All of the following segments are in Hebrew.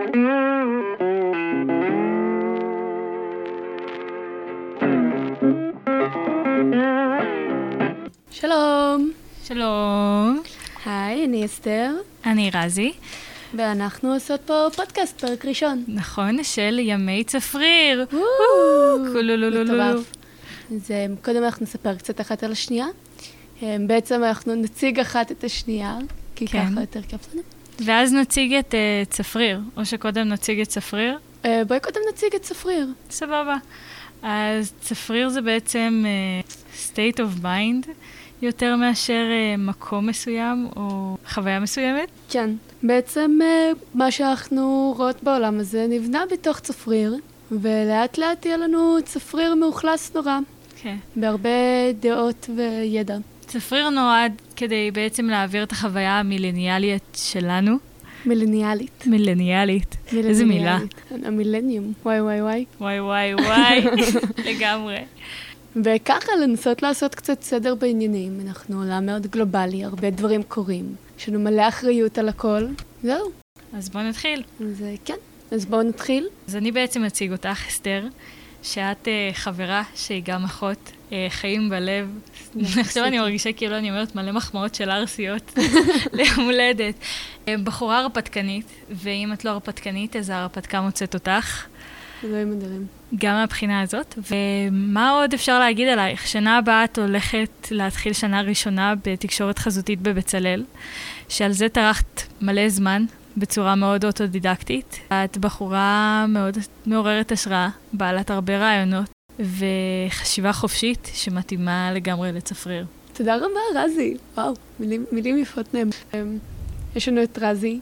שלום. שלום. היי, אני אסתר. אני רזי. ואנחנו עושות פה פודקאסט, פרק ראשון. נכון, של ימי צפריר. מטורף. אז קודם אנחנו נספר קצת אחת על השנייה. בעצם אנחנו נציג אחת את השנייה, כי ככה יותר כיף לנו. ואז נציג את צפריר, או שקודם נציג את צפריר? בואי קודם נציג את צפריר. סבבה. אז צפריר זה בעצם state of mind, יותר מאשר מקום מסוים או חוויה מסוימת? כן. בעצם מה שאנחנו רואות בעולם הזה נבנה בתוך צפריר, ולאט לאט יהיה לנו צפריר מאוכלס נורא. כן. בהרבה דעות וידע. צפריר נועד כדי בעצם להעביר את החוויה המילניאלית שלנו. מילניאלית. מילניאלית. איזה מילה. המילניום. וואי וואי וואי. וואי וואי וואי. לגמרי. וככה לנסות לעשות קצת סדר בעניינים. אנחנו עולם מאוד גלובלי, הרבה דברים קורים. יש לנו מלא אחריות על הכל. זהו. אז בואו נתחיל. אז כן. אז בואו נתחיל. אז אני בעצם אציג אותך, אסתר, שאת חברה שהיא גם אחות, חיים בלב. עכשיו אני מרגישה כאילו אני אומרת מלא מחמאות של ארסיות ליום הולדת. בחורה הרפתקנית, ואם את לא הרפתקנית, אז הרפתקה מוצאת אותך. אלוהים אדירים. גם מהבחינה הזאת. ומה עוד אפשר להגיד עלייך? שנה הבאה את הולכת להתחיל שנה ראשונה בתקשורת חזותית בבצלאל, שעל זה טרחת מלא זמן, בצורה מאוד אוטודידקטית. את בחורה מאוד מעוררת השראה, בעלת הרבה רעיונות, וחשיבה חופשית שמתאימה לגמרי לצפריר. תודה רבה, רזי. וואו, מילים יפות נהם. יש לנו את רזי.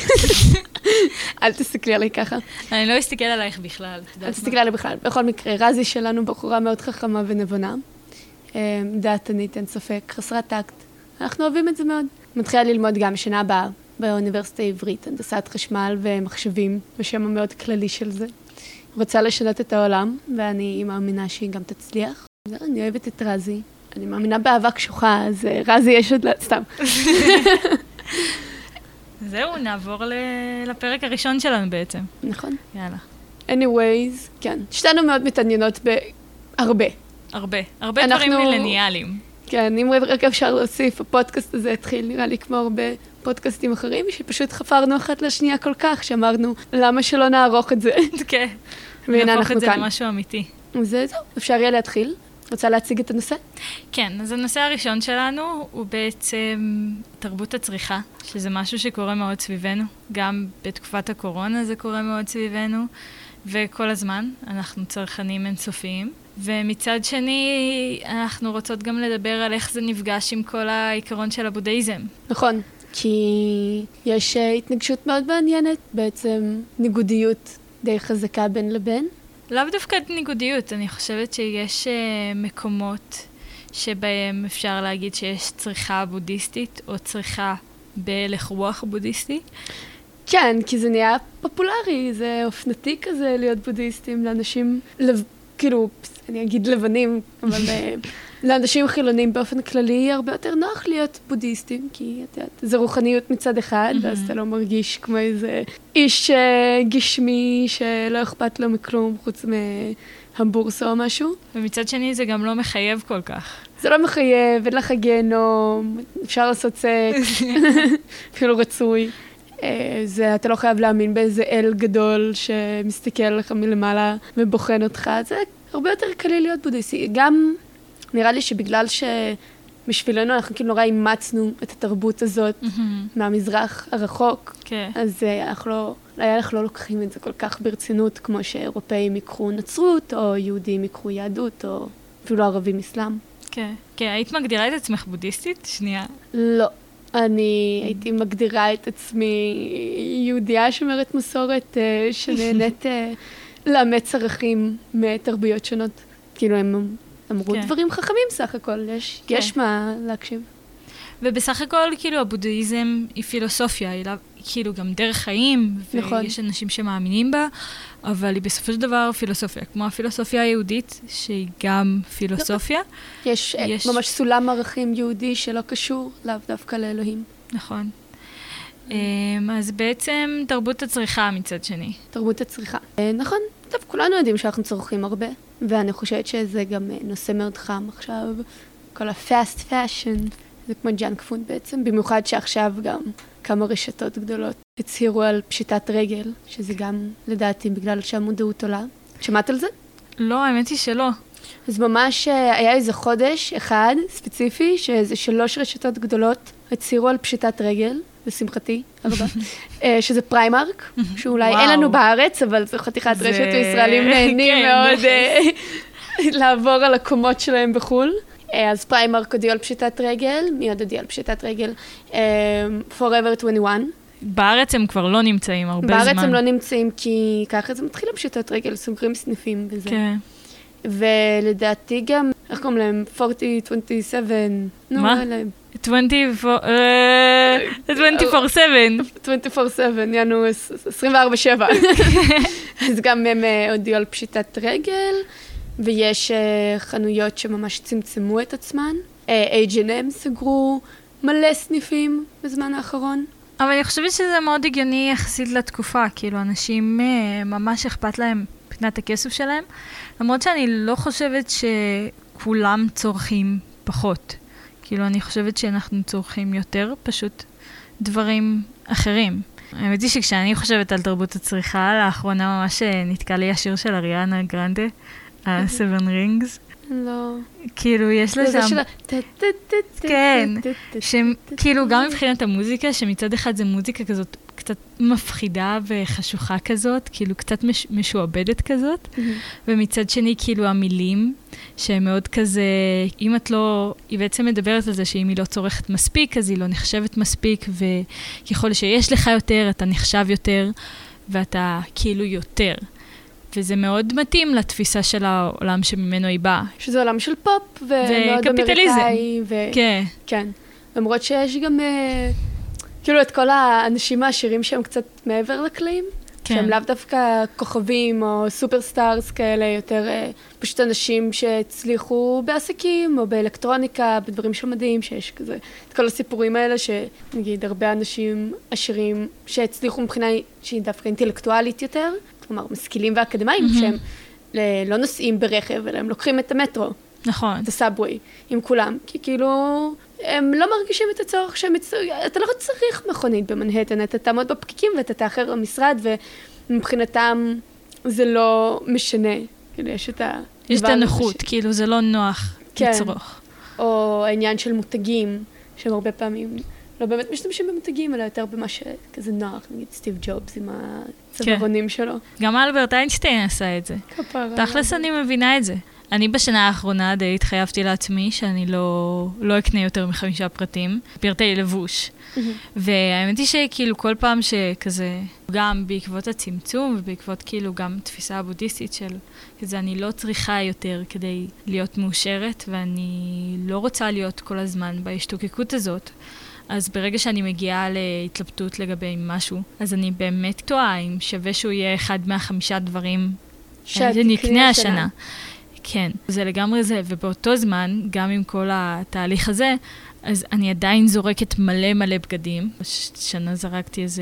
אל תסתכלי עליי ככה. אני לא אסתכל עלייך בכלל. אל תסתכלי עליי בכלל. בכל מקרה, רזי שלנו בחורה מאוד חכמה ונבונה. דעתנית, אין ספק, חסרת טקט. אנחנו אוהבים את זה מאוד. מתחילה ללמוד גם שנה הבאה באוניברסיטה העברית, הנדסת חשמל ומחשבים, בשם המאוד כללי של זה. רוצה לשנות את העולם, ואני מאמינה שהיא גם תצליח. אני אוהבת את רזי. אני מאמינה באהבה קשוחה, אז רזי יש עוד סתם. זהו, נעבור לפרק הראשון שלנו בעצם. נכון. יאללה. anyways, כן. שתינו מאוד מתעניינות בהרבה. הרבה דברים מילניאליים. כן, אם רק אפשר להוסיף, הפודקאסט הזה התחיל נראה לי כמו הרבה פודקאסטים אחרים, שפשוט חפרנו אחת לשנייה כל כך, שאמרנו, למה שלא נערוך את זה? כן. והנה אנחנו כאן. נהפוך את זה למשהו אמיתי. זהו, אפשר יהיה להתחיל. רוצה להציג את הנושא? כן, אז הנושא הראשון שלנו הוא בעצם תרבות הצריכה, שזה משהו שקורה מאוד סביבנו. גם בתקופת הקורונה זה קורה מאוד סביבנו, וכל הזמן אנחנו צרכנים אינסופיים. ומצד שני, אנחנו רוצות גם לדבר על איך זה נפגש עם כל העיקרון של הבודהיזם. נכון, כי יש התנגשות מאוד מעניינת, בעצם ניגודיות די חזקה בין לבין. לאו דווקא ניגודיות, אני חושבת שיש מקומות שבהם אפשר להגיד שיש צריכה בודהיסטית, או צריכה בהלך רוח בודהיסטי. כן, כי זה נהיה פופולרי, זה אופנתי כזה להיות בודהיסטים לאנשים, כאילו, אני אגיד לבנים, אבל לאנשים חילונים באופן כללי הרבה יותר נוח להיות בודהיסטים, כי את יודעת, זה רוחניות מצד אחד, ואז אתה לא מרגיש כמו איזה איש גשמי שלא אכפת לו מכלום חוץ מהבורסה או משהו. ומצד שני זה גם לא מחייב כל כך. זה לא מחייב, אין לך גיהנום, אפשר לעשות סקס, אפילו רצוי. אתה לא חייב להאמין באיזה אל גדול שמסתכל עליך מלמעלה ובוחן אותך, זה הרבה יותר קליל להיות בודהיסטי. גם נראה לי שבגלל שבשבילנו אנחנו כאילו נורא אימצנו את התרבות הזאת מהמזרח הרחוק, אז אנחנו לא לוקחים את זה כל כך ברצינות כמו שאירופאים יקחו נצרות, או יהודים יקחו יהדות, או אפילו ערבים אסלאם. כן. היית מגדירה את עצמך בודהיסטית? שנייה. לא. אני הייתי מגדירה את עצמי יהודייה שומרת מסורת שנהנית לאמץ ערכים מתרבויות שונות. כאילו הם אמרו דברים חכמים סך הכל, יש מה להקשיב. ובסך הכל כאילו הבודהיזם היא פילוסופיה, היא כאילו גם דרך חיים, ויש אנשים שמאמינים בה, אבל היא בסופו של דבר פילוסופיה, כמו הפילוסופיה היהודית, שהיא גם פילוסופיה. יש ממש סולם ערכים יהודי שלא קשור לאו דווקא לאלוהים. נכון. אז בעצם תרבות הצריכה מצד שני. תרבות הצריכה. נכון, טוב, כולנו יודעים שאנחנו צורכים הרבה, ואני חושבת שזה גם נושא מאוד חם עכשיו, כל ה-fast fashion, זה כמו ג'אנק פוד בעצם, במיוחד שעכשיו גם כמה רשתות גדולות הצהירו על פשיטת רגל, שזה גם לדעתי בגלל שהמודעות עולה. שמעת על זה? לא, האמת היא שלא. אז ממש היה איזה חודש אחד ספציפי, שאיזה 3 רשתות גדולות הצהירו על פשיטת רגל, לשמחתי הרבה, שזה פריימרק, שאולי אין לנו בארץ, אבל זו חתיכת רשת, וישראלים נהנים מאוד לעבור על הקומות שלהם בחול. אז פריימרק הודיעו על פשיטת רגל, מי עוד הודיע על פשיטת רגל? Forever 21. בארץ הם כבר לא נמצאים הרבה זמן. בארץ הם לא נמצאים כי ככה זה מתחיל לפשיטת רגל, סוגרים סניפים וזה. כן. ולדעתי גם, איך קוראים להם? 40-27. מה? 24/7. 24/7, יענו 24/7. אז גם הם הודיעו על פשיטת רגל, ויש חנויות שממש צמצמו את עצמן. H&M סגרו מלא סניפים בזמן האחרון. אבל אני חושבת שזה מאוד הגיוני יחסית לתקופה, כאילו אנשים ממש אכפת להם מבחינת הכסף שלהם, למרות שאני לא חושבת שכולם צורכים פחות. כאילו אני חושבת שאנחנו צורכים יותר, פשוט דברים אחרים. האמת היא שכשאני חושבת על תרבות הצריכה, לאחרונה ממש נתקע לי השיר של אריאנה גרנדה, ה-Seven Rings. לא. כאילו, יש לה שם... כן, כאילו גם מבחינת המוזיקה, שמצד אחד זה מוזיקה כזאת קצת מפחידה וחשוכה כזאת, כאילו קצת משועבדת כזאת, ומצד שני כאילו המילים, שהן מאוד כזה, אם את לא, היא בעצם מדברת על זה שאם היא לא צורכת מספיק, אז היא לא נחשבת מספיק, וככל שיש לך יותר, אתה נחשב יותר, ואתה כאילו יותר. וזה מאוד מתאים לתפיסה של העולם שממנו היא באה. שזה עולם של פופ, ומאוד אמריקאי. כן. כן. למרות שיש גם, כאילו, את כל האנשים העשירים שהם קצת מעבר לקלעים, כן. שהם לאו דווקא כוכבים או סופרסטארס כאלה, יותר פשוט אנשים שהצליחו בעסקים או באלקטרוניקה, בדברים של מדהים, שיש כזה, את כל הסיפורים האלה שנגיד הרבה אנשים עשירים שהצליחו מבחינה שהיא דווקא אינטלקטואלית יותר, כלומר, משכילים ואקדמיים, שהם לא נוסעים ברכב, אלא הם לוקחים את המטרו. נכון. את הסאבווי, עם כולם. כי כאילו, הם לא מרגישים את הצורך שהם... אתה לא צריך מכונית במנהטן, אתה תעמוד בפקיקים ואתה תאחר למשרד, ומבחינתם זה לא משנה. כאילו, יש את ה... יש את הנוחות, כאילו, זה לא נוח לצרוך. או העניין של מותגים, שהם הרבה פעמים... לא באמת משתמשים במותגים, אלא יותר במה שכזה נוח, נגיד סטיב ג'ובס עם הצווארונים שלו. גם אלברט איינשטיין עשה את זה. תכלס אני מבינה את זה. אני בשנה האחרונה די התחייבתי לעצמי שאני לא אקנה יותר מ5 פרטים, פרטי לבוש. והאמת היא שכאילו כל פעם שכזה, גם בעקבות הצמצום ובעקבות כאילו גם תפיסה הבודהיסטית של כזה, אני לא צריכה יותר כדי להיות מאושרת, ואני לא רוצה להיות כל הזמן בהשתוקקות הזאת. אז ברגע שאני מגיעה להתלבטות לגבי משהו, אז אני באמת טועה אם שווה שהוא יהיה אחד מה5 דברים שאני אקנה השנה. כן, זה לגמרי זה, ובאותו זמן, גם עם כל התהליך הזה, אז אני עדיין זורקת מלא בגדים. שנה זרקתי איזה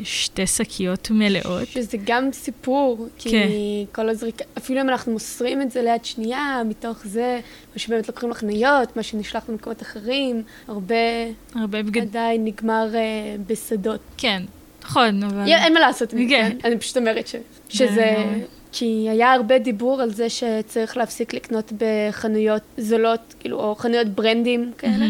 2 שקיות מלאות. שזה גם סיפור, כי כל הזריקה, אפילו אם אנחנו מוסרים את זה ליד שנייה, מתוך זה, מה שבאמת לוקחים לחניות, מה שנשלח במקומות אחרים, הרבה בגדים. עדיין נגמר בשדות. כן, נכון, אבל... אין מה לעשות, אני פשוט אומרת שזה... כי היה הרבה דיבור על זה שצריך להפסיק לקנות בחנויות זולות, כאילו, או חנויות ברנדים כאלה,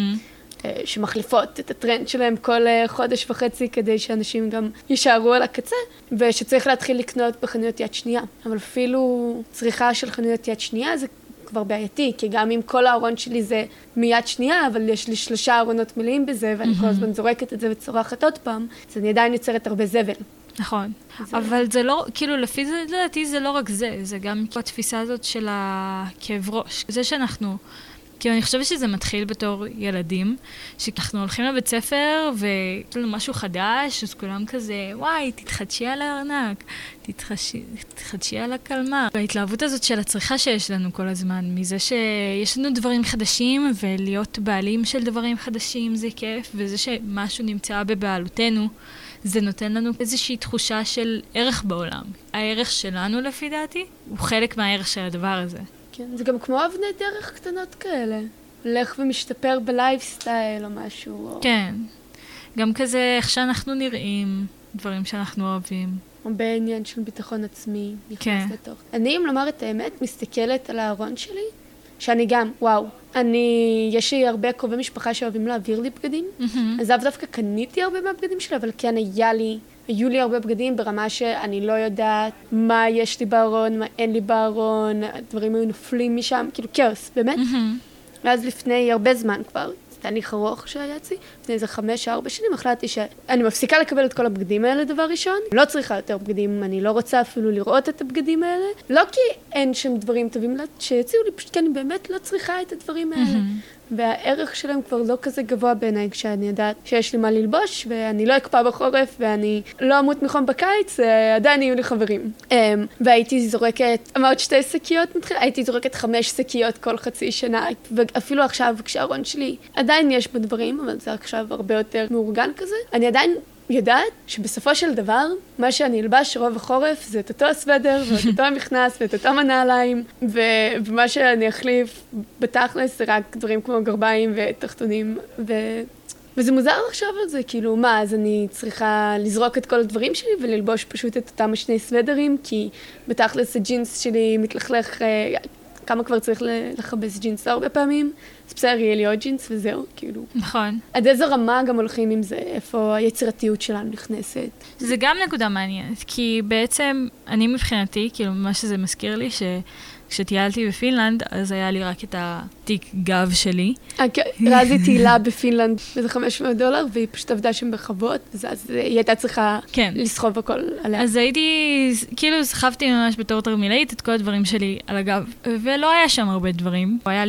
שמחליפות את הטרנד שלהם כל חודש וחצי, כדי שאנשים גם יישארו על הקצה, ושצריך להתחיל לקנות בחנויות יד שנייה. אבל אפילו צריכה של חנויות יד שנייה זה כבר בעייתי, כי גם אם כל הארון שלי זה מיד שנייה, אבל יש לי 3 ארונות מלאים בזה, ואני כל הזמן זורקת את זה וצורחת עוד פעם, אז אני עדיין יוצרת הרבה זבל. נכון, אבל זה לא, כאילו לפי זה לדעתי זה לא רק זה, זה גם התפיסה הזאת של הכאב ראש. זה שאנחנו, כאילו אני חושבת שזה מתחיל בתור ילדים, שאנחנו הולכים לבית ספר ויש לנו משהו חדש, אז כולם כזה, וואי, תתחדשי על הארנק, תתחדשי על הקלמר. וההתלהבות הזאת של הצריכה שיש לנו כל הזמן, מזה שיש לנו דברים חדשים, ולהיות בעלים של דברים חדשים זה כיף, וזה שמשהו נמצא בבעלותנו, זה נותן לנו איזושהי תחושה של ערך בעולם. הערך שלנו, לפי דעתי, הוא חלק מהערך של הדבר הזה. כן, זה גם כמו אבני דרך קטנות כאלה. הולך ומשתפר בלייפסטייל או משהו. או... כן. גם כזה איך שאנחנו נראים, דברים שאנחנו אוהבים. או בעניין של ביטחון עצמי. כן. לתוך. אני, אם לומר את האמת, מסתכלת על הארון שלי, שאני גם, וואו, יש לי הרבה קרובי משפחה שאוהבים להעביר לי בגדים, אז דווקא קניתי הרבה מהבגדים שלי, אבל כן היו לי הרבה בגדים ברמה שאני לא יודעת מה יש לי בארון, מה אין לי בארון, הדברים היו נופלים משם, כאילו כאוס, באמת. ואז לפני הרבה זמן כבר, תהליך ארוך שהיה אצלי, לפני איזה 5-4 שנים, החלטתי שאני מפסיקה לקבל את כל הבגדים האלה דבר ראשון, לא צריכה יותר בגדים, אני לא רוצה אפילו לראות את הבגדים האלה, לא כי אין שם דברים טובים שיציעו לי, פשוט כי אני באמת לא צריכה את הדברים האלה. והערך שלהם כבר לא כזה גבוה בעיניי, כשאני יודעת שיש לי מה ללבוש, ואני לא אקפא בחורף, ואני לא אמות מחום בקיץ, עדיין יהיו לי חברים. והייתי זורקת, אמרת 2 שקיות, הייתי זורקת 5 שקיות כל חצי שנה, ואפילו עכשיו, כשהארון שלי עדיין יש בו דברים, אבל זה עכשיו הרבה יותר מאורגן כזה, אני עדיין יודעת שבסופו של דבר, מה שאני אלבש רוב החורף זה את אותו הסוודר ואת אותו המכנס ואת אותם הנעליים, ומה שאני אחליף בתכלס זה רק דברים כמו גרביים ותחתונים, וזה מוזר לחשוב על זה, כאילו מה, אז אני צריכה לזרוק את כל הדברים שלי וללבוש פשוט את אותם 2 סוודרים, כי בתכלס הג'ינס שלי מתלכלך, כמה כבר צריך לחבש ג'ינס הרבה פעמים, אז בסדר, יהיה לי עוד ג'ינס וזהו, כאילו. נכון. עד איזו רמה גם הולכים עם זה, איפה היצירתיות שלנו נכנסת. זה גם נקודה מעניינת, כי בעצם אני מבחינתי, כאילו מה שזה מזכיר לי, כשטיילתי בפינלנד, אז היה לי רק את התיק גב שלי. רזי טיילה בפינלנד באיזה $500, והיא פשוט עבדה שם בחוות, אז היא הייתה צריכה לסחוב הכל עליה. אז הייתי, כאילו סחבתי ממש בתור תרמילאית את כל הדברים שלי על הגב, ולא היה שם הרבה דברים. היה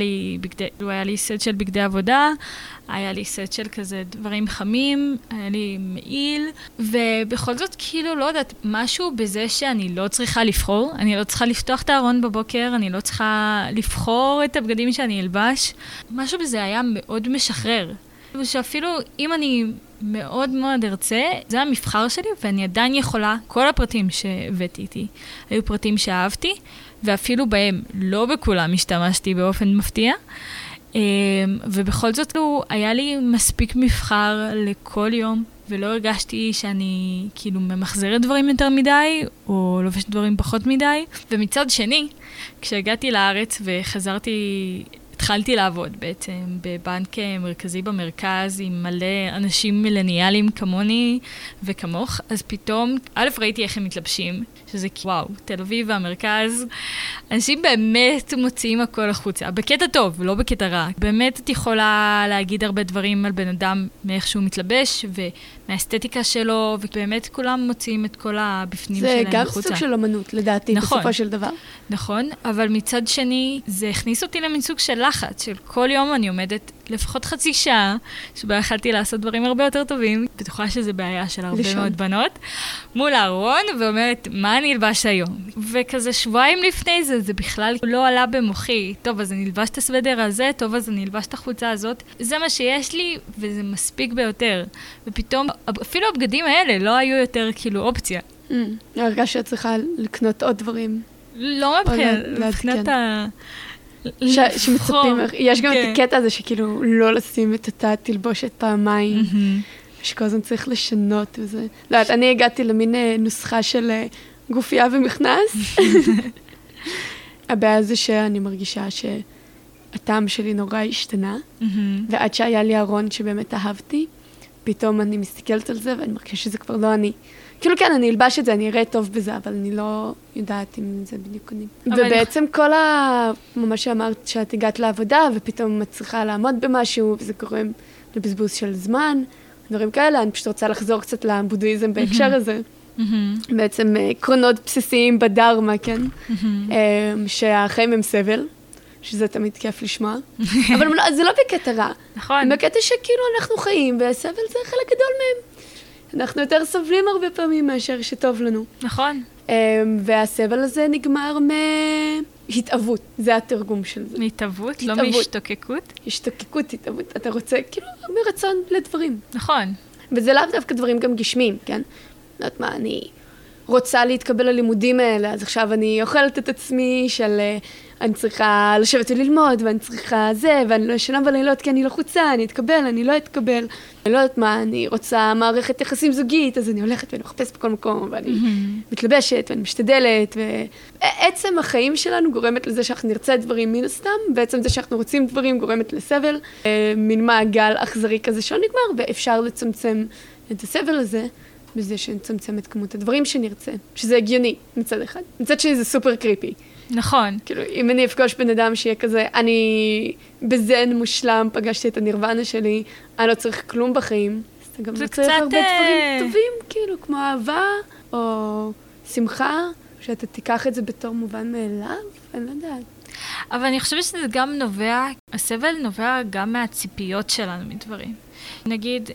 לי סט של בגדי עבודה, היה לי סט של כזה דברים חמים, היה לי מעיל, ובכל זאת כאילו לא יודעת, משהו בזה שאני לא צריכה לבחור, אני לא צריכה לפתוח את הארון בבוקר, אני לא צריכה לבחור את הבגדים שאני אלבש, משהו בזה היה מאוד משחרר. ושאפילו אם אני מאוד מאוד ארצה, זה המבחר שלי, ואני עדיין יכולה, כל הפרטים שהבאתי איתי, היו פרטים שאהבתי, ואפילו בהם לא בכולם השתמשתי באופן מפתיע, ובכל זאת היה לי מספיק מבחר לכל יום, ולא הרגשתי שאני כאילו ממחזרת דברים יותר מדי, או לובשת דברים פחות מדי. ומצד שני, כשהגעתי לארץ וחזרתי, התחלתי לעבוד בעצם בבנק מרכזי במרכז עם מלא אנשים מילניאליים כמוני וכמוך, אז פתאום, ראיתי איך הם מתלבשים, שזה וואו, תל אביב והמרכז, אנשים באמת מוציאים הכל החוצה, בקטע טוב, לא בקטע רע. באמת את יכולה להגיד הרבה דברים על בן אדם מאיך שהוא מתלבש ומהאסתטיקה שלו, ובאמת כולם מוציאים את כל הבפנים שלהם החוצה. זה גם סוג של אומנות, לדעתי, נכון, בסופו של דבר. נכון, אבל מצד שני, זה הכניס אותי למין סוג של לחץ, של כל יום אני עומדת לפחות חצי שעה, שבה יכלתי לעשות דברים הרבה יותר טובים, בטוחה שזה בעיה של הרבה מאוד בנות, מול הארון, ואומרת, מה אני אלבש היום? וכזה שבועיים לפני זה, זה בכלל לא עלה במוחי. טוב, אז אני אלבש את הסוודר הזה, טוב, אז אני אלבש את החולצה הזאת. זה מה שיש לי, וזה מספיק ביותר. ופתאום, אפילו הבגדים האלה לא היו יותר כאילו אופציה. הרגע שאת צריכה לקנות עוד דברים. לא מבחינת ה... שמצפים, יש גם את הקטע הזה שכאילו לא לשים את אותה תלבושת פעמיים, שכל הזמן צריך לשנות וזה. לא יודעת, אני הגעתי למין נוסחה של גופייה ומכנס. הבעיה זה שאני מרגישה שהטעם שלי נורא השתנה, ועד שהיה לי ארון שבאמת אהבתי, פתאום אני מסתכלת על זה ואני מרגישה שזה כבר לא אני. כאילו כן, אני אלבש את זה, אני אראה טוב בזה, אבל אני לא יודעת אם זה בדיוק אני. ובעצם כל מה שאמרת, שאת הגעת לעבודה, ופתאום את צריכה לעמוד במשהו, וזה גורם לבזבוז של זמן, דברים כאלה, אני פשוט רוצה לחזור קצת לבודהיזם בהקשר הזה. בעצם עקרונות בסיסיים בדרמה, כן? שהחיים הם סבל, שזה תמיד כיף לשמוע. אבל זה לא בקטע רע. נכון. בקטע שכאילו אנחנו חיים, והסבל זה חלק גדול מהם. אנחנו יותר סובלים הרבה פעמים מאשר שטוב לנו. נכון. והסבל הזה נגמר מהתאבות, זה התרגום של זה. מהתאבות? לא מהשתוקקות? השתוקקות, התאבות. אתה רוצה, כאילו, מרצון לדברים. נכון. וזה לאו דווקא דברים גם גשמים, כן? לא יודעת מה, אני רוצה להתקבל ללימודים האלה, אז עכשיו אני אוכלת את עצמי של אני צריכה לשבת וללמוד, ואני צריכה זה, ואני לא ישנה בלילות כי אני לחוצה, אני אתקבל, אני לא אתקבל. אני לא יודעת מה, אני רוצה מערכת יחסים זוגית, אז אני הולכת ואני מחפשת בכל מקום, ואני מתלבשת ואני משתדלת, ועצם החיים שלנו גורמת לזה שאנחנו נרצה דברים מן הסתם, בעצם זה שאנחנו רוצים דברים גורמת לסבל, מין מעגל אכזרי כזה שלא נגמר, ואפשר לצמצם את הסבל הזה, בזה שנצמצם את כמות הדברים שנרצה, שזה הגיוני מצד אחד. מצד שני זה סופר קריפי. נכון. כאילו, אם אני אפגוש בן אדם שיהיה כזה, אני בזן מושלם, פגשתי את הנירוונה שלי, אני לא צריך כלום בחיים, אז אתה גם לא צריך הרבה דברים טובים, כאילו, כמו אהבה, או שמחה, שאתה תיקח את זה בתור מובן מאליו, אני לא יודעת. אבל אני חושבת שזה גם נובע, הסבל נובע גם מהציפיות שלנו מדברים. נגיד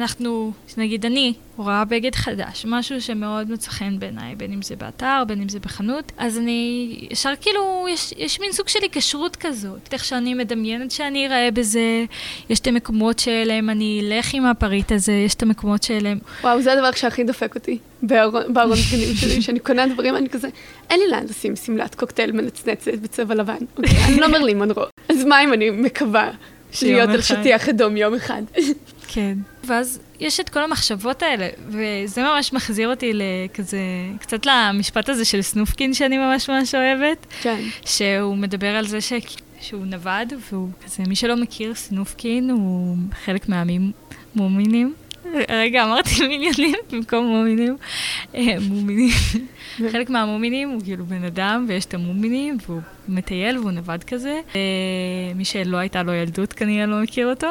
אני רואה בגד חדש, משהו שמאוד מצא חן בעיניי, בין אם זה באתר, בין אם זה בחנות, אז אני ישר כאילו, יש מין סוג של היקשרות כזאת. איך שאני מדמיינת שאני אראה בזה, יש את המקומות שאליהם אני אלך עם הפריט הזה, יש את המקומות שאליהם... וואו, זה הדבר שהכי דופק אותי בארון בגנים שלי, שאני קונה דברים, אני כזה, אין לי לאן לשים שמלת קוקטייל מנצנצת בצבע לבן. אני לא מרלין מונרו. אז מה אם אני מקווה להיות על שטיח אדום יום אחד? כן. ואז יש את כל המחשבות האלה, וזה ממש מחזיר אותי לכזה, קצת למשפט הזה של סנופקין שאני ממש ממש אוהבת. כן. שהוא מדבר על זה שהוא נווד, והוא כזה, מי שלא מכיר, סנופקין הוא חלק מהמומינים. רגע, אמרתי מיליונים במקום מומינים. מומינים. חלק מהמומינים הוא כאילו בן אדם, ויש את המומינים, והוא מטייל והוא נווד כזה. מי שלא הייתה לו ילדות, כנראה לא מכיר אותו.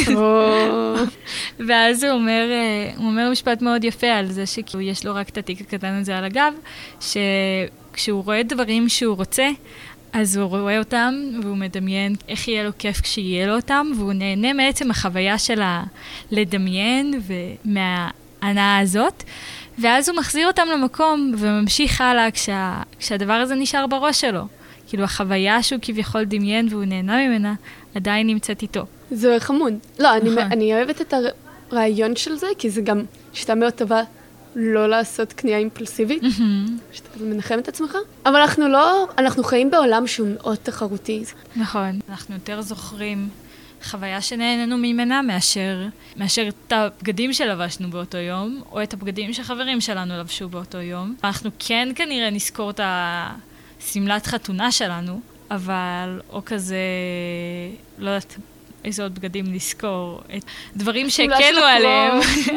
ואז הוא אומר משפט מאוד יפה על זה, שיש לו רק את התיק הקטן הזה על הגב, שכשהוא רואה דברים שהוא רוצה, אז הוא רואה אותם, והוא מדמיין איך יהיה לו כיף כשיהיה לו אותם, והוא נהנה מעצם החוויה שלה לדמיין ומההנאה הזאת, ואז הוא מחזיר אותם למקום וממשיך הלאה כשהדבר הזה נשאר בראש שלו. כאילו החוויה שהוא כביכול דמיין והוא נהנה ממנה, עדיין נמצאת איתו. זה חמוד. לא, אני אוהבת את הרעיון של זה, כי זה גם שיטה מאוד טובה לא לעשות קנייה אימפולסיבית, שאתה מנחם את עצמך. אבל אנחנו חיים בעולם שהוא מאוד תחרותי. נכון. אנחנו יותר זוכרים חוויה שנהננו ממנה מאשר את הבגדים שלבשנו באותו יום, או את הבגדים שחברים שלנו לבשו באותו יום. אנחנו כן כנראה נזכור את הסמלת חתונה שלנו, אבל או כזה, לא יודעת איזה עוד בגדים נזכור, דברים שהקלו עליהם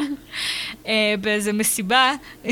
באיזה מסיבה,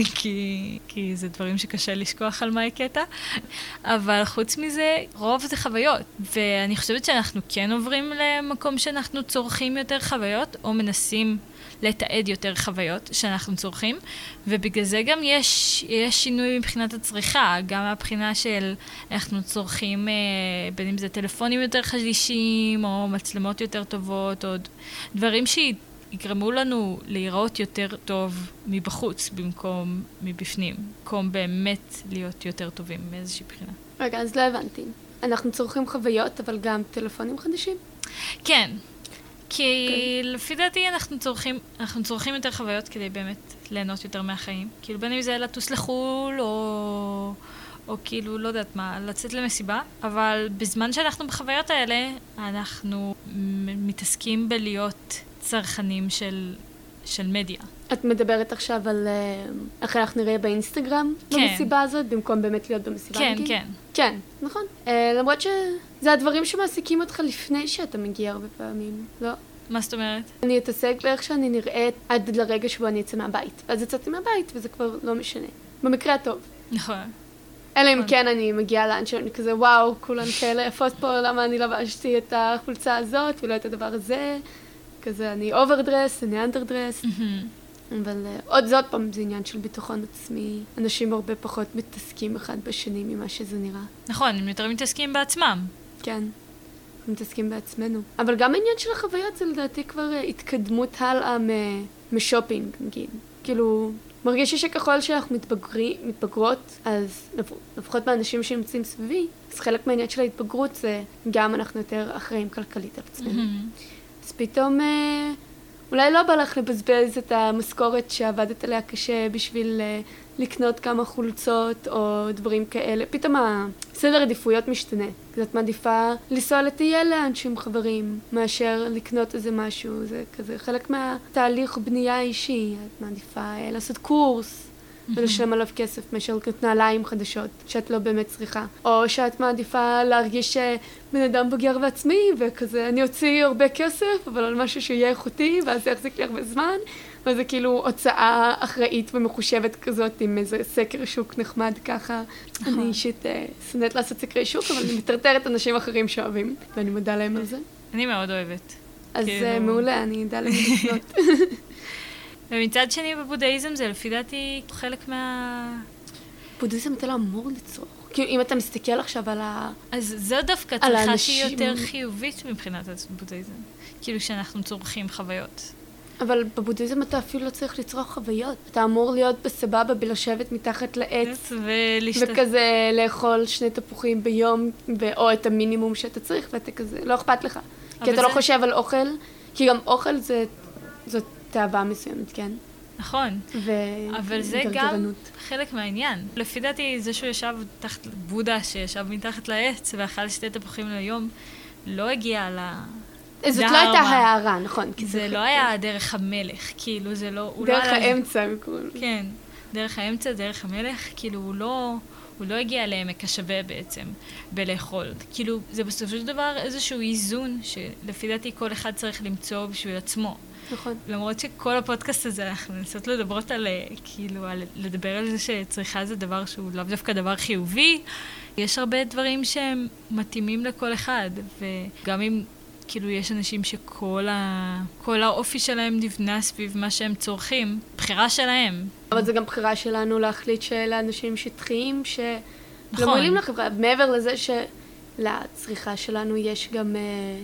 כי זה דברים שקשה לשכוח על מה הקטע, אבל חוץ מזה, רוב זה חוויות, ואני חושבת שאנחנו כן עוברים למקום שאנחנו צורכים יותר חוויות, או מנסים לתעד יותר חוויות שאנחנו צורכים, ובגלל זה גם יש שינוי מבחינת הצריכה, גם מהבחינה של אנחנו צורכים, בין אם זה טלפונים יותר חדישים, או מצלמות יותר טובות, או דברים שיגרמו לנו להיראות יותר טוב מבחוץ, במקום מבפנים, במקום באמת להיות יותר טובים מאיזושהי בחינה. רגע, אז לא הבנתי. אנחנו צורכים חוויות, אבל גם טלפונים חדישים? כן. כי לפי דעתי אנחנו צורכים יותר חוויות כדי באמת ליהנות יותר מהחיים. כאילו בין אם זה לטוס לחול או כאילו לא יודעת מה, לצאת למסיבה, אבל בזמן שאנחנו בחוויות האלה אנחנו מתעסקים בלהיות צרכנים של מדיה. את מדברת עכשיו על איך אנחנו נראה באינסטגרם במסיבה הזאת, במקום באמת להיות במסיבה? כן, כן. כן, נכון. למרות שזה הדברים שמעסיקים אותך לפני שאתה מגיע הרבה פעמים, לא? מה זאת אומרת? אני אתעסק באיך שאני נראית עד לרגע שבו אני אצא מהבית. אז יצאתי מהבית וזה כבר לא משנה. במקרה הטוב. נכון. אלא אם כן אני מגיעה לאן שאני כזה, וואו, כולן כאלה יפות פה, למה אני לבשתי את החולצה הזאת ולא את הדבר הזה. כזה, אני אוברדרס, אני אנדרדרס. אבל עוד זאת פעם, זה עניין של ביטחון עצמי. אנשים הרבה פחות מתעסקים אחד בשני ממה שזה נראה. נכון, הם יותר מתעסקים בעצמם. כן, מתעסקים בעצמנו. אבל גם העניין של החוויות זה לדעתי כבר התקדמות הלאה משופינג, נגיד. כאילו, מרגיש שככל שאנחנו מתבגרות, אז לפחות מהאנשים שנמצאים סביבי, אז חלק מהעניין של ההתבגרות זה גם אנחנו יותר אחראים כלכלית על עצמנו. אז פתאום אולי לא בא לך לבזבז את המשכורת שעבדת עליה קשה בשביל לקנות כמה חולצות או דברים כאלה. פתאום הסדר עדיפויות משתנה. את מעדיפה לנסוע לטייל לאנשים חברים, מאשר לקנות איזה משהו. זה כזה חלק מהתהליך בנייה האישי. את מעדיפה לעשות קורס ולשלם עליו כסף, מאשר לקנות נעליים חדשות שאת לא באמת צריכה. או שאת מעדיפה להרגיש בן אדם בוגר ועצמי, וכזה אני אוציא הרבה כסף, אבל על משהו שיהיה איכותי, ואז זה יחזיק לי הרבה זמן. וזה כאילו הוצאה אחראית ומחושבת כזאת עם איזה סקר שוק נחמד ככה. אני אישית שונאת לעשות סקרי שוק, אבל אני מטרטרת אנשים אחרים שאוהבים, ואני מודה להם על זה. אני מאוד אוהבת. אז מעולה, אני אדע להם לפנות. ומצד שני בבודהיזם זה לפי דעתי חלק בודהיזם אתה לא אמור לצרוך. כאילו אם אתה מסתכל עכשיו על אז זו דווקא צריכה שהיא יותר חיובית מבחינת הבודהיזם. כאילו שאנחנו צורכים חוויות. אבל בבודהיזם אתה אפילו לא צריך לצרוך חוויות. אתה אמור להיות בסבבה בלשבת מתחת לעץ, וכזה לאכול 2 תפוחים ביום, או את המינימום שאתה צריך, ואתה כזה, לא אכפת לך. כי אתה לא חושב על אוכל, כי גם אוכל זאת תאווה מסוימת, כן? נכון, אבל זה גם חלק מהעניין. לפי דעתי זה שהוא ישב תחת בודה, שישב מתחת לעץ, ואכל 2 תפוחים ליום, לא הגיע זאת לא הייתה הערה, נכון. זה לא היה דרך המלך, כאילו זה לא... דרך האמצע, מקוראים. כן, דרך האמצע, דרך המלך, כאילו הוא לא הגיע לעמק השווה בעצם, בלאכול. כאילו זה בסופו של דבר איזשהו איזון, שלפי דעתי כל אחד צריך למצוא בשביל עצמו. נכון. למרות שכל הפודקאסט הזה, אנחנו מנסות לדברות על, כאילו, לדבר על זה שצריכה זה דבר שהוא לאו דווקא דבר חיובי. יש הרבה דברים שהם מתאימים לכל אחד, וגם אם כאילו יש אנשים שכל האופי שלהם נבנה סביב מה שהם צורכים, בחירה שלהם. אבל זה גם בחירה שלנו להחליט שאלה אנשים שטחיים שלא מועילים לחברה. מעבר לזה שלצריכה שלנו יש גם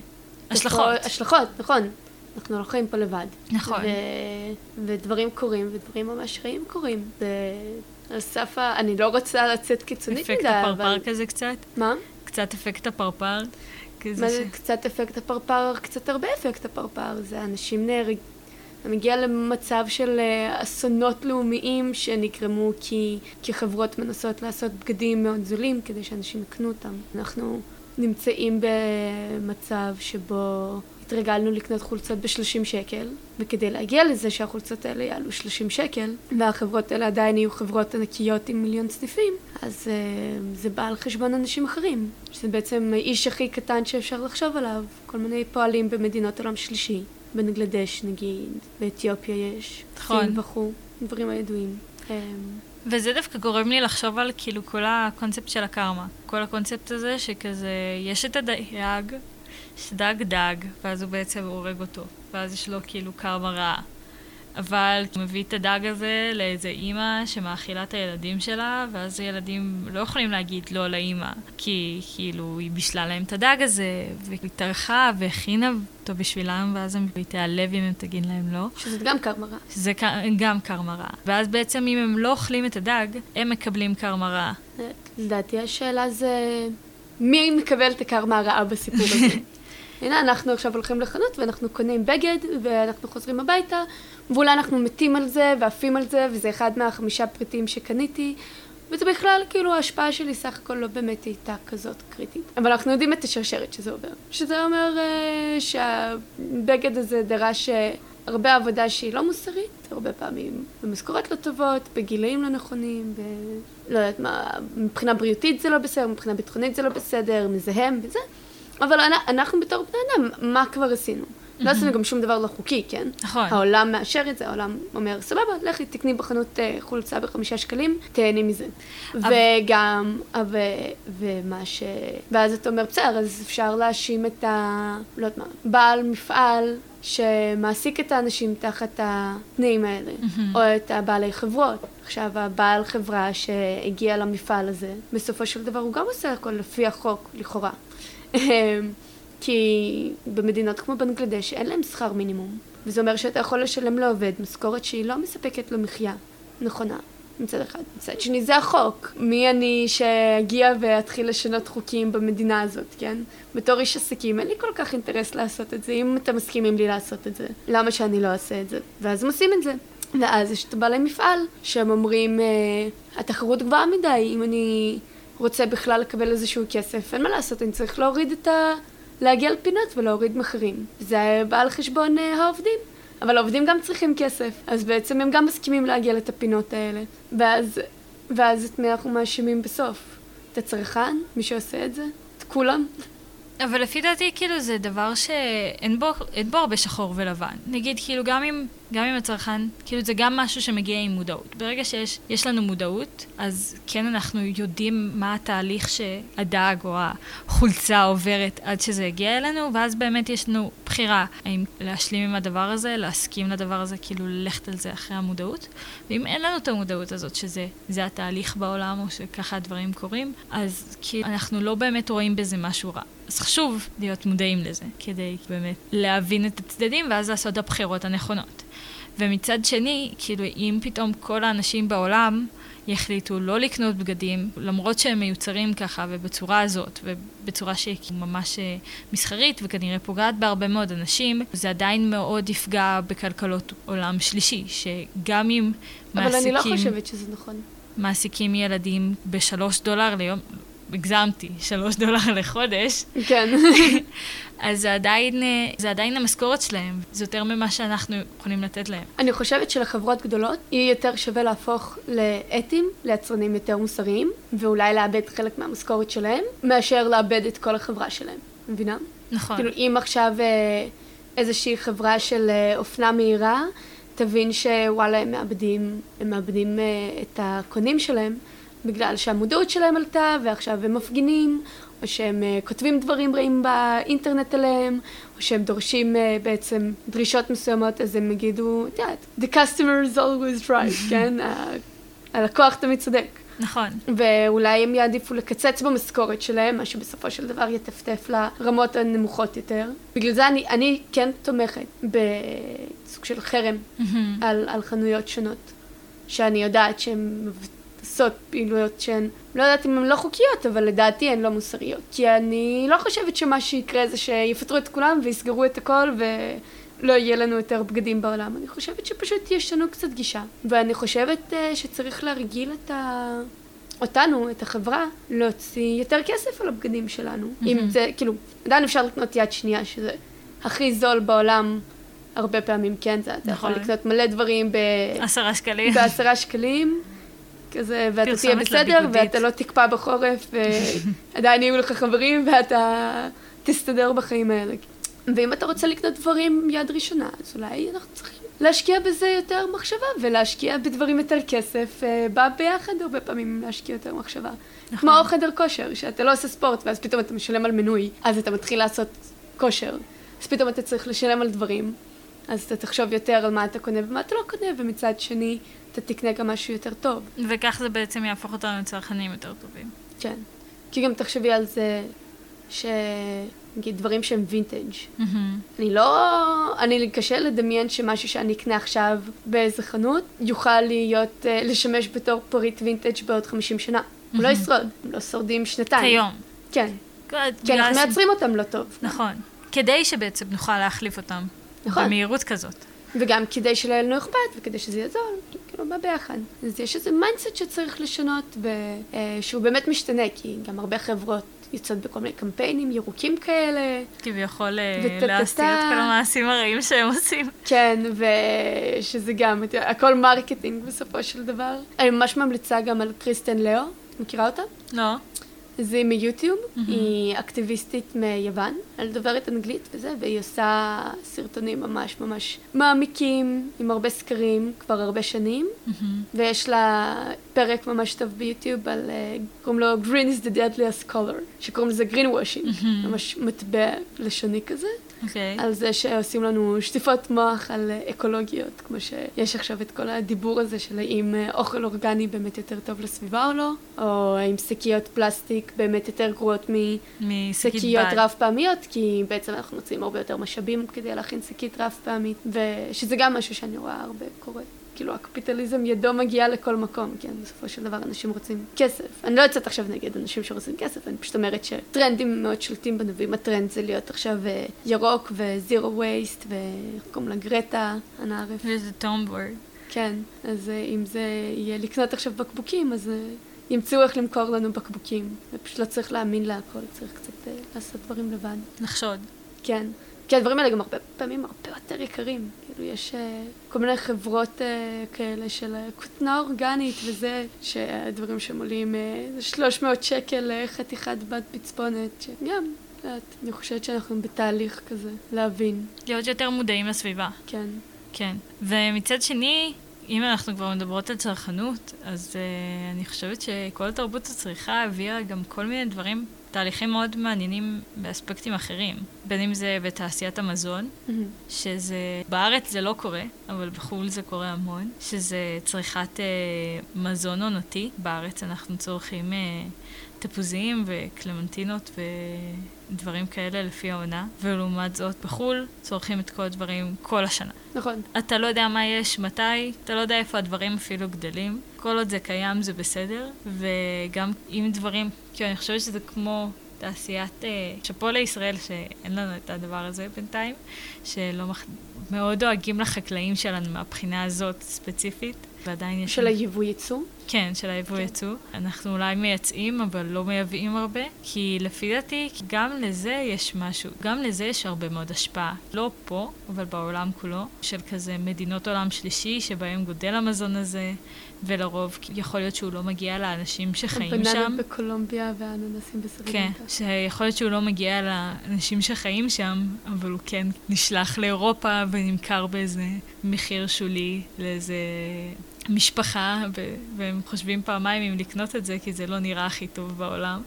השלכות, נכון. אנחנו לא חיים פה לבד. נכון. ודברים קורים, ודברים ממש רעים קורים. על סף אני לא רוצה לצאת קיצונית מדי, אפקט הפרפר כזה קצת? מה? קצת אפקט הפרפר? מה זה קצת אפקט הפרפר? קצת הרבה אפקט הפרפר. זה אנשים נהרג. אתה מגיע למצב של אסונות לאומיים שנקרמו כי חברות מנסות לעשות בגדים מאוד זולים כדי שאנשים יקנו אותם. אנחנו נמצאים במצב שבו התרגלנו לקנות חולצות ב-30 שקל, וכדי להגיע לזה שהחולצות האלה יעלו 30 שקל, והחברות האלה עדיין יהיו חברות ענקיות עם 1,000,000 סניפים, אז זה בא על חשבון אנשים אחרים, שזה בעצם האיש הכי קטן שאפשר לחשוב עליו, כל מיני פועלים במדינות עולם שלישי, בנגלדש נגיד, באתיופיה יש, סין וכו', דברים הידועים. וזה דווקא גורם לי לחשוב על כאילו כל הקונספט של הקרמה, כל הקונספט הזה שכזה, יש את הדייג, שדג דג, ואז הוא בעצם הורג אותו, ואז יש לו כאילו קרמה רעה. אבל הוא מביא את הדג הזה לאיזה אימא שמאכילה את הילדים שלה, ואז הילדים לא יכולים להגיד לא לאימא, כי כאילו היא בישלה להם את הדג הזה, והיא טרחה והכינה אותו בשבילם, ואז היא תיעלב אם הם תגיד להם לא. שזה גם קרמה רעה. שזה גם קרמה רעה. ואז בעצם אם הם לא אוכלים את הדג, הם מקבלים קרמה רעה. לדעתי השאלה זה מי מקבל את הקרמה הרעה בסיפור הזה? הנה, אנחנו עכשיו הולכים לחנות ואנחנו קונים בגד ואנחנו חוזרים הביתה, ואולי אנחנו מתים על זה ועפים על זה, וזה אחד מה5 פריטים שקניתי, וזה בכלל כאילו ההשפעה שלי סך הכל לא באמת הייתה כזאת קריטית. אבל אנחנו יודעים את השרשרת שזה עובר. שזה אומר שהבגד הזה דרש הרבה עבודה שהיא לא מוסרית, הרבה פעמים במשכורת לא טובות, בגילאים לא נכונים, לא יודעת מה, מבחינה בריאותית זה לא בסדר, מבחינה ביטחונית זה לא בסדר, מזהם וזה. אבל אנחנו בתור בני אדם, מה כבר עשינו? לא עשינו גם שום דבר לא חוקי, כן? נכון. העולם מאשר את זה, העולם אומר, סבבה, לכי, תקני בחנות חולצה ב5 שקלים, תהני מזה. וגם, ואז אתה אומר, בסדר, אז אפשר להאשים את לא יודעת מה, בעל מפעל שמעסיק את האנשים תחת התנאים האלה, או את בעלי חברות. עכשיו, הבעל חברה שהגיע למפעל הזה, בסופו של דבר הוא גם עושה הכל לפי החוק, לכאורה. כי במדינות כמו בנגלדש אין להם שכר מינימום, וזה אומר שאתה יכול לשלם לעובד משכורת שהיא לא מספקת לו מחיה נכונה, מצד אחד. מצד שני זה החוק. מי אני שאגיע ואתחיל לשנות חוקים במדינה הזאת, כן? בתור איש עסקים, אין לי כל כך אינטרס לעשות את זה. אם אתם מסכימים לי לעשות את זה, למה שאני לא אעשה את זה? ואז הם עושים את זה. ואז יש את בעלי מפעל שהם אומרים, התחרות גבוהה מדי, אם אני רוצה בכלל לקבל איזשהו כסף, אין מה לעשות, אני צריך להגיע לפינות ולהוריד מחירים. זה בא על חשבון העובדים. אבל העובדים גם צריכים כסף, אז בעצם הם גם מסכימים להגיע את הפינות האלה. ואז את מי אנחנו מאשימים בסוף? את הצרכן? מי שעושה את זה? את כולם? אבל לפי דעתי, כאילו, זה דבר שאין בו הרבה שחור ולבן. נגיד, כאילו, גם אם הצרכן, כאילו, זה גם משהו שמגיע עם מודעות. ברגע שיש לנו מודעות, אז כן אנחנו יודעים מה התהליך שהדג או החולצה עוברת עד שזה יגיע אלינו, ואז באמת יש לנו בחירה האם להשלים עם הדבר הזה, להסכים לדבר הזה, כאילו, ללכת על זה אחרי המודעות. ואם אין לנו את המודעות הזאת, שזה התהליך בעולם, או שככה הדברים קורים, אז כאילו, אנחנו לא באמת רואים בזה משהו רע. אז חשוב להיות מודעים לזה, כדי באמת להבין את הצדדים, ואז לעשות את הבחירות הנכונות. ומצד שני, כאילו, אם פתאום כל האנשים בעולם יחליטו לא לקנות בגדים, למרות שהם מיוצרים ככה ובצורה הזאת, ובצורה שהיא ממש מסחרית וכנראה פוגעת בהרבה מאוד אנשים, זה עדיין מאוד יפגע בכלכלות עולם שלישי, שגם אם אבל אני לא חושבת שזה נכון. מעסיקים ילדים $3 ליום, הגזמתי, $3 לחודש. כן. אז זה עדיין המשכורת שלהם. זה יותר ממה שאנחנו יכולים לתת להם. אני חושבת שלחברות גדולות יהיה יותר שווה להפוך לאתיים, ליצרנים יותר מוסריים, ואולי לאבד חלק מהמשכורת שלהם, מאשר לאבד את כל החברה שלהם. מבינה? נכון. כאילו, אם עכשיו איזושהי חברה של אופנה מהירה, תבין שוואלה, הם מאבדים את הקונים שלהם, בגלל שהמודעות שלהם עלתה, ועכשיו הם מפגינים, או שהם כותבים דברים רעים באינטרנט עליהם, או שהם דורשים בעצם דרישות מסוימות, אז הם יגידו, the customer is always right, כן? הלקוח תמיד צודק. נכון. ואולי הם יעדיפו לקצץ במשכורת שלהם, מה שבסופו של דבר יטפטף לרמות הנמוכות יותר. בגלל זה אני כן תומכת בסוג של חרם על חנויות שונות, שאני יודעת שהן עושות פעילויות שהן, לא יודעת אם הן לא חוקיות, אבל לדעתי הן לא מוסריות. כי אני לא חושבת שמה שיקרה זה שיפטרו את כולם ויסגרו את הכל ולא יהיה לנו יותר בגדים בעולם. אני חושבת שפשוט יש לנו קצת גישה. ואני חושבת שצריך להרגיל אותנו, את החברה, להוציא יותר כסף על הבגדים שלנו. אם זה, כאילו, עדיין אפשר לקנות יד שנייה, שזה הכי זול בעולם הרבה פעמים, כן? אתה יכול לקנות מלא דברים ב10 שקלים. ב10 שקלים. כזה, ואתה תהיה בסדר, ואתה לא תקפא בחורף, ועדיין יהיו לך חברים, ואתה תסתדר בחיים האלה. ואם אתה רוצה לקנות דברים יד ראשונה, אז אולי אנחנו צריכים להשקיע בזה יותר מחשבה, ולהשקיע בדברים יותר כסף, בא ביחד הרבה פעמים להשקיע יותר מחשבה. כמו חדר כושר, שאתה לא עושה ספורט, ואז פתאום אתה משלם על מנוי, אז אתה מתחיל לעשות כושר. אז פתאום אתה צריך לשלם על דברים, אז אתה תחשוב יותר על מה אתה קונה ומה אתה לא קונה, ומצד שני, אתה תקנה גם משהו יותר טוב. וכך זה בעצם יהפוך אותנו לצרכנים יותר טובים. כן. כי גם תחשבי על זה נגיד דברים שהם וינטג'. אני קשה לדמיין שמשהו שאני אקנה עכשיו באיזה חנות, יוכל לשמש בתור פריט וינטג' בעוד 50 שנה. הוא לא ישרוד, הם לא שורדים שנתיים. כיום. כן. כי אנחנו מייצרים אותם לא טוב. נכון. כדי שבעצם נוכל להחליף אותם. נכון. במהירות כזאת. וגם כדי שלא יהיה לנו אכפת, וכדי שזה יעזור, כאילו, מה ביחד? אז יש איזה מיינדסט שצריך לשנות, שהוא באמת משתנה, כי גם הרבה חברות יוצאות בכל מיני קמפיינים ירוקים כאלה. כביכול להסתיר את כל המעשים הרעים שהם עושים. כן, ושזה גם, הכל מרקטינג בסופו של דבר. אני ממש ממליצה גם על קריסטן לאו, מכירה אותה? לא. זה מיוטיוב, היא אקטיביסטית מיוון, על דוברת אנגלית וזה, והיא עושה סרטונים ממש ממש מעמיקים, עם הרבה סקרים, כבר הרבה שנים, ויש לה פרק ממש טוב ביוטיוב על, קוראים לו Green is the deadliest color, שקוראים לזה greenwashing, ממש מטבע לשוני כזה. על זה שעושים לנו שטיפות מוח על אקולוגיות, כמו שיש עכשיו את כל הדיבור הזה של האם אוכל אורגני באמת יותר טוב לסביבה או לא, או האם שקיות פלסטיק באמת יותר גרועות משקיות רב פעמיות, כי בעצם אנחנו מוצאים הרבה יותר משאבים כדי להכין שקית רב פעמית, ושזה גם משהו שאני רואה הרבה קורה. כאילו הקפיטליזם ידו מגיעה לכל מקום, כן, בסופו של דבר אנשים רוצים כסף. אני לא יוצאת עכשיו נגד אנשים שרוצים כסף, אני פשוט אומרת שטרנדים מאוד שולטים בנו, ואם הטרנד זה להיות עכשיו ירוק וזירו וייסט, וקוראים לה גרטה, אני ערף. וזה טומבורד. כן, אז אם זה יהיה לקנות עכשיו בקבוקים, אז ימצאו איך למכור לנו בקבוקים. ופשוט לא צריך להאמין להכל, צריך קצת לעשות דברים לבד. לחשוד. כן. כי הדברים האלה גם הרבה פעמים הרבה יותר יקרים. כאילו יש כל מיני חברות כאלה של כותנה אורגנית וזה, שהדברים שמולים 300 שקל חתיכת בת פצפונת, שגם, אני חושבת שאנחנו בתהליך כזה, להבין. להיות יותר מודעים לסביבה. כן. כן. ומצד שני, אם אנחנו כבר מדברות על צרכנות, אז אני חושבת שכל תרבות הצריכה הביאה גם כל מיני דברים, תהליכים מאוד מעניינים באספקטים אחרים. בין אם זה בתעשיית המזון, שזה, בארץ זה לא קורה, אבל בחו"ל זה קורה המון, שזה צריכת מזון עונתי. בארץ אנחנו צורכים תפוזים וקלמנטינות ודברים כאלה לפי העונה, ולעומת זאת בחו"ל צורכים את כל הדברים כל השנה. נכון. אתה לא יודע מה יש, מתי, אתה לא יודע איפה הדברים אפילו גדלים. כל עוד זה קיים זה בסדר, וגם עם דברים, כי אני חושבת שזה כמו תעשיית, שפה לישראל שאין לנו את הדבר הזה בינתיים, שלא מאוד דואגים לחקלאים שלנו מהבחינה הזאת ספציפית, ועדיין יש... של היבוא ייצוא? כן, של היבוא ייצוא. אנחנו אולי מייצאים, אבל לא מייבאים הרבה, כי לפי דעתי, גם לזה יש משהו, גם לזה יש הרבה מאוד השפעה. לא פה, אבל בעולם כולו, של כזה מדינות עולם שלישי, שבהם גודל המזון הזה, ולרוב יכול להיות שהוא לא מגיע לאנשים שחיים שם. הבננות בקולומביה והאננסים בסרילנקה. כן, שיכול להיות שהוא לא מגיע לאנשים שחיים שם, אבל הוא כן נשלח לאירופה ונמכר באיזה מחיר שולי לאיזה משפחה, והם חושבים פעמיים אם לקנות את זה, כי זה לא נראה הכי טוב בעולם.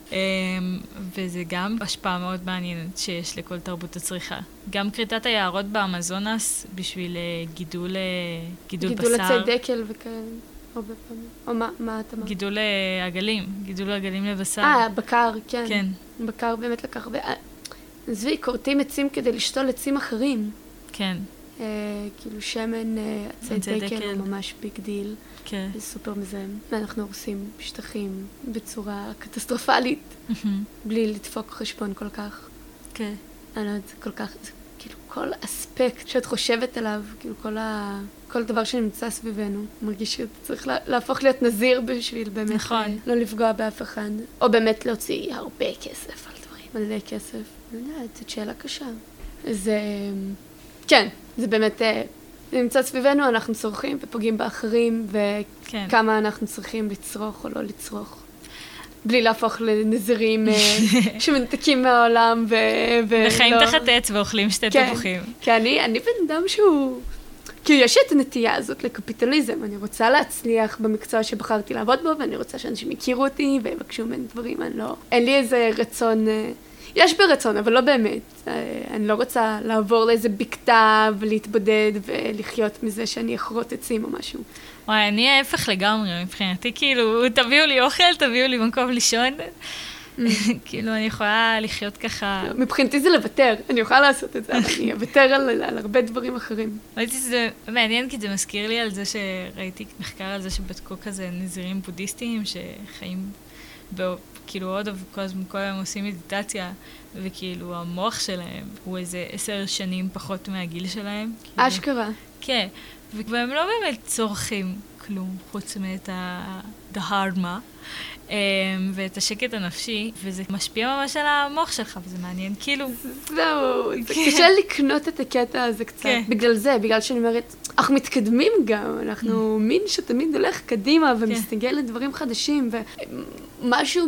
וזה גם השפעה מאוד מעניינת שיש לכל תרבות הצריכה. גם כריתת היערות באמזונס בשביל גידול בשר. גידול עצי דקל וכאלה. הרבה פעמים. או מה אתה אומר? גידול עגלים, גידול עגלים לבשר. בקר, כן. כן. בקר באמת לקח הרבה... עזבי, כורתים עצים כדי לשתול עצים אחרים. כן. כאילו שמן עצי דקל הוא ממש ביג דיל. כן. זה סופר מזהם. ואנחנו הורסים שטחים בצורה קטסטרופלית, בלי לדפוק חשבון כל כך. כן. אני לא יודעת, זה כל כך... כאילו כל אספקט שאת חושבת עליו, כאילו כל דבר שנמצא סביבנו, מרגיש שאתה צריך להפוך להיות נזיר בשביל באמת נכון. לא לפגוע באף אחד. או באמת להוציא הרבה כסף על דברים, מלא כסף. אני יודעת, זאת שאלה קשה. זה... כן, זה באמת... זה נמצא סביבנו, אנחנו צורכים ופוגעים באחרים, וכמה אנחנו צריכים לצרוך או לא לצרוך. בלי להפוך לנזירים שמנתקים מהעולם וחיים תחת עץ ואוכלים שתי תפוחים. כי אני בן אדם שהוא... כי יש את הנטייה הזאת לקפיטליזם. אני רוצה להצליח במקצוע שבחרתי לעבוד בו, ואני רוצה שאנשים יכירו אותי ויבקשו ממני דברים. אין לי איזה רצון... יש בי רצון, אבל לא באמת. אני לא רוצה לעבור לאיזה בקתה ולהתבודד ולחיות מזה שאני אחרות עצים או משהו. וואי, אני ההפך לגמרי מבחינתי, כאילו, תביאו לי אוכל, תביאו לי מקום לישון. כאילו, אני יכולה לחיות ככה... מבחינתי זה לוותר, אני יכולה לעשות את זה, אני אוותר על הרבה דברים אחרים. ראיתי שזה מעניין, כי זה מזכיר לי על זה שראיתי מחקר על זה שבדקו כזה נזירים בודהיסטיים שחיים כאילו עוד כל היום עושים מדיטציה, וכאילו המוח שלהם הוא איזה 10 שנים פחות מהגיל שלהם. אשכרה. כן, והם לא באמת צורכים כלום, חוץ מאת הדהרמה, ואת השקט הנפשי, וזה משפיע ממש על המוח שלך, וזה מעניין, כאילו... זהו, זה קשה לקנות את הקטע הזה קצת. בגלל זה, בגלל שאני אומרת, אנחנו מתקדמים גם, אנחנו מין שתמיד הולך קדימה ומסתגל לדברים חדשים, ומשהו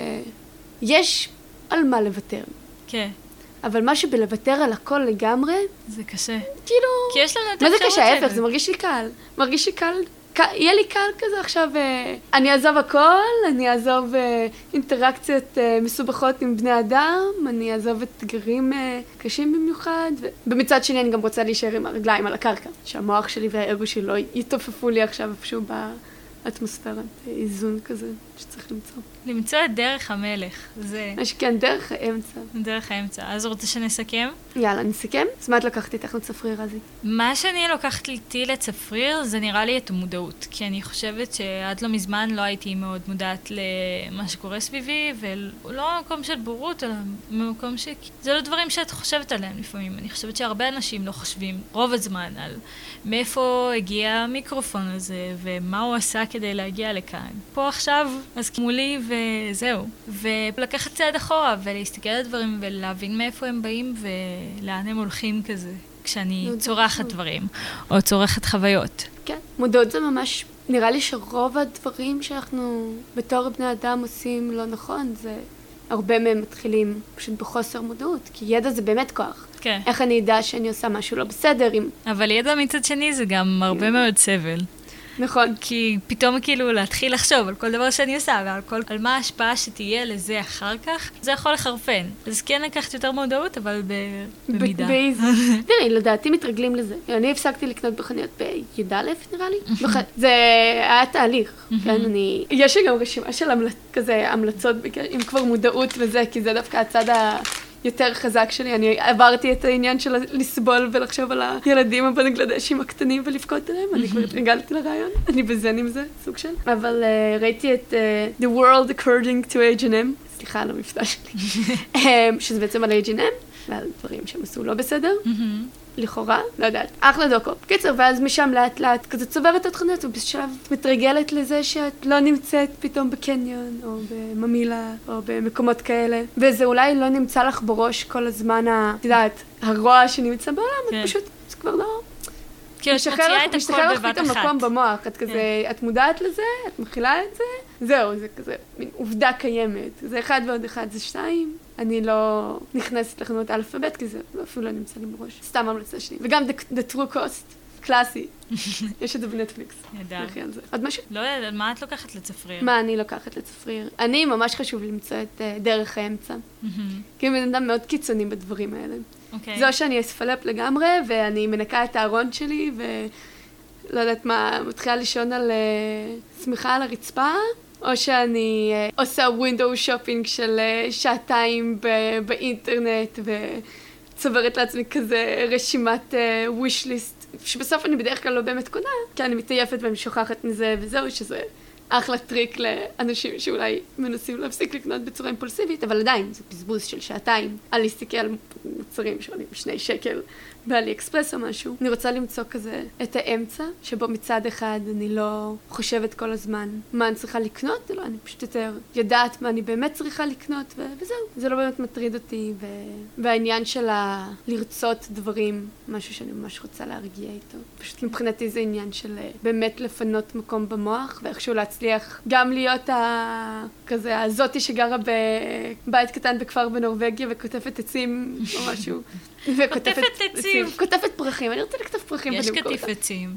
יש על מה לוותר. כן. אבל משהו בלוותר על הכל לגמרי... זה קשה. כאילו... כי יש לנו את מה זה קשה? ההפך, זה מרגיש לי קל. מרגיש לי קל... יהיה לי קל כזה עכשיו, אני אעזוב הכל, אני אעזוב אינטראקציות מסובכות עם בני אדם, אני אעזוב אתגרים קשים במיוחד, ובמצד שני אני גם רוצה להישאר עם הרגליים על הקרקע, שהמוח שלי והאגו שלי לא יתופפו לי עכשיו איפשהו האטמוספירה, איזון כזה שצריך למצוא. למצוא את דרך המלך, זה... יש כן, דרך האמצע. דרך האמצע. אז רוצה שנסכם? יאללה, נסכם? אז מה את לקחת איתך לצפריר הזה? מה שאני לוקחת איתי לצפריר זה נראה לי את המודעות, כי אני חושבת שעד לא מזמן לא הייתי מאוד מודעת למה שקורה סביבי, ולא מקום של בורות, אלא מקום זה לא דברים שאת חושבת עליהם לפעמים. אני חושבת שהרבה אנשים לא חושבים רוב הזמן על מאיפה הגיע המיקרופון הזה, ומה הוא עשה כדי להגיע לכאן. פה עכשיו, אז מולי וזהו. ולקחת צעד אחורה ולהסתכל על דברים ולהבין מאיפה הם באים ולאן הם הולכים כזה, כשאני צורחת דברים, או צורחת חוויות. כן, מודעות זה ממש, נראה לי שרוב הדברים שאנחנו בתור בני אדם עושים לא נכון, זה הרבה מהם מתחילים פשוט בחוסר מודעות, כי ידע זה באמת כוח. כן. איך אני אדע שאני עושה משהו לא בסדר אם... אבל ידע מצד שני זה גם הרבה מאוד סבל. נכון. כי פתאום כאילו להתחיל לחשוב על כל דבר שאני עושה, על מה ההשפעה שתהיה לזה אחר כך, זה יכול לחרפן. אז כן לקחת יותר מודעות, אבל במידה. תראי, לדעתי מתרגלים לזה. אני הפסקתי לקנות בחנויות בי"א, נראה לי. זה היה תהליך. יש לי גם רשימה של המלצות, עם כבר מודעות וזה, כי זה דווקא הצד יותר חזק שלי. אני עברתי את העניין של לסבול ולחשוב על הילדים הבנגלדשים הקטנים ולבכות עליהם. אני כבר התרגלתי לרעיון. אני בזן עם זה, סוג של. אבל ראיתי את The World According to H&M. סליחה על המבטא שלי. שזה בעצם על H&M, ועל דברים שהם עשו לא בסדר. לכאורה, לא יודעת, אחלה דוקו. קיצר, ואז משם לאט לאט כזה צוברת את חנויות, ובשלב מתרגלת לזה שאת לא נמצאת פתאום בקניון, או בממילה, או במקומות כאלה. וזה אולי לא נמצא לך בראש כל הזמן, את יודעת, הרוע שנמצא בעולם, את פשוט, זה כבר לא... משחרר לך פתאום מקום במוח, את כזה, את מודעת לזה, את מכילה את זה, זהו, זה כזה, מין עובדה קיימת. זה 1 ועוד 1 זה 2. אני לא נכנסת לחנות אלפבית, כי זה אפילו לא נמצא לי בראש. סתם המלצה שלי. וגם The True Cost, קלאסי. יש את זה בנטפליקס. ידע. עוד משהו? לא יודעת, מה את לוקחת לצפריר? מה אני לוקחת לצפריר? אני ממש חשוב למצוא את דרך האמצע. כי אני בן אדם מאוד קיצוני בדברים האלה. זו שאני אספלפ לגמרי, ואני מנקה את הארון שלי, ולא יודעת מה, מתחילה לישון על סמיכה על הרצפה, או שאני עושה ווינדו שופינג של 2 באינטרנט, וצוברת לעצמי כזה רשימת wish list, שבסוף אני בדרך כלל לא באמת קונה, כי אני מתעייפת ואני שוכחת מזה, וזהו שזה אחלה טריק לאנשים שאולי מנסים להפסיק לקנות בצורה אימפולסיבית, אבל עדיין זה בזבוז של 2 על להסתכל על מוצרים שעולים 2 שקל באלי אקספרס או משהו. אני רוצה למצוא כזה את האמצע, שבו מצד אחד אני לא חושבת כל הזמן מה אני צריכה לקנות, אלא אני פשוט יותר יודעת מה אני באמת צריכה לקנות, וזהו. זה לא באמת מטריד אותי, והעניין של לרצות דברים, משהו שאני ממש רוצה להרגיע איתו. פשוט מבחינתי זה עניין של באמת לפנות מקום במוח, ואיכשהו להצליח גם להיות כזה הזאתי שגרה בבית קטן בכפר בנורווגיה וכותפת עצים או משהו. כותפת עצים. כותפת פרחים, אני רוצה לכתוב פרחים. יש כתיף עצים.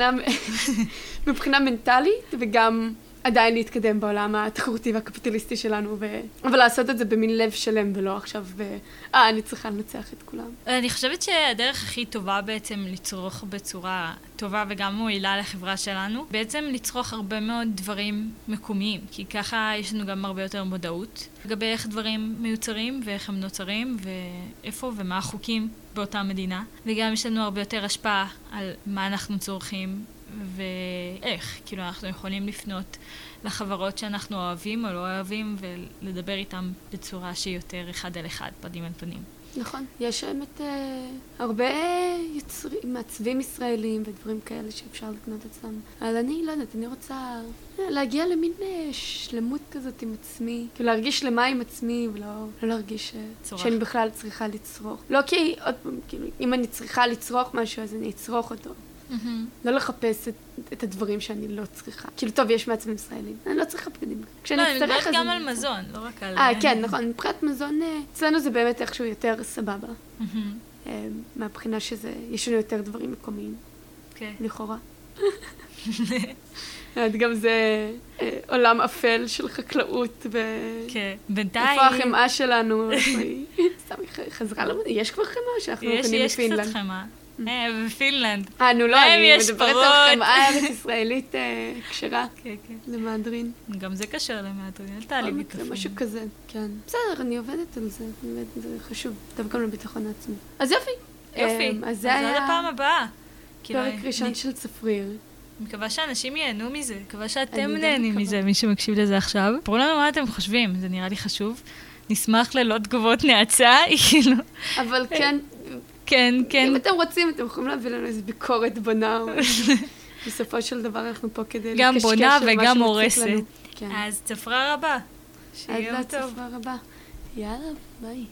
מבחינה מנטלית, וגם עדיין להתקדם בעולם התחרותי והקפיטליסטי שלנו, אבל לעשות את זה במין לב שלם, ולא עכשיו, אני צריכה לנצח את כולם. אני חושבת שהדרך הכי טובה בעצם לצרוך בצורה טובה וגם מועילה לחברה שלנו, בעצם לצרוך הרבה מאוד דברים מקומיים, כי ככה יש לנו גם הרבה יותר מודעות לגבי איך דברים מיוצרים ואיך הם נוצרים ואיפה ומה החוקים באותה מדינה, וגם יש לנו הרבה יותר השפעה על מה אנחנו צורכים ואיך, כאילו אנחנו יכולים לפנות לחברות שאנחנו אוהבים או לא אוהבים ולדבר איתם בצורה שהיא יותר 1 על 1, פנים על פנים. נכון, יש באמת הרבה מעצבים ישראלים ודברים כאלה שאפשר לקנות אצלם. אבל אני לא יודעת, אני רוצה להגיע למין שלמות כזאת עם עצמי, כאילו להרגיש שלמה עם עצמי ולא להרגיש שאני בכלל צריכה לצרוך. לא כי, עוד פעם, כאילו, אם אני צריכה לצרוך משהו אז אני אצרוך אותו. לא לחפש את הדברים שאני לא צריכה. כאילו, טוב, יש מעצבים ישראלים. אני לא צריכה בגדים. לא, אני מדברת גם על מזון, לא רק על... כן, נכון. מבחינת מזון, אצלנו זה באמת איכשהו יותר סבבה. מהבחינה שזה, יש לנו יותר דברים מקומיים. לכאורה. גם זה עולם אפל של חקלאות בינתיים. איפה החמאה שלנו? סתם, היא חזרה לנו. יש כבר חמאה שאנחנו קונים בפינלנד? יש קצת חמאה. בפינלנד. נו לא, להם אני יש מדברת פרות. על חמאה ארץ ישראלית כשרה כן, כן. למהדרין. גם זה קשר למהדרין, אל תעלי בכל מקרה, משהו כזה, כן. בסדר, אני עובדת על זה, באמת, זה חשוב, דווקא לביטחון העצמי. אז יופי. יופי, אז אז זה עד היה הפעם הבאה. פרק ראשון של צפריר. מקווה שאנשים ייהנו מזה, מקווה שאתם אני גם נהנים מקווה. מזה, מי שמקשיב לזה עכשיו. פרו לנו מה אתם חושבים, זה נראה לי חשוב. נשמח ללא תגובות נאצה, כאילו. אבל כן, כן, כן. אם אתם רוצים, אתם יכולים להביא לנו איזה ביקורת בונה. בסופו של דבר אנחנו פה כדי גם לקשקש בונה על מה וגם שמציק הורסת. לנו. כן. אז צפרה רבה. עד שיהיה יום טוב. לצפרה הבא. יאללה, ביי.